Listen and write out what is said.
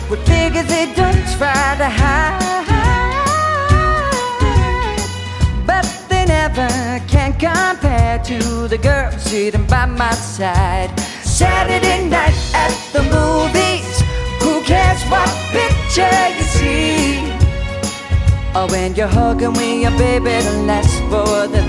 with figures they don't try to hide, but they never can compare to the girl sitting by my side. Saturday night at the movies, who cares what picture you see? Or when you're hugging with your baby, the last for the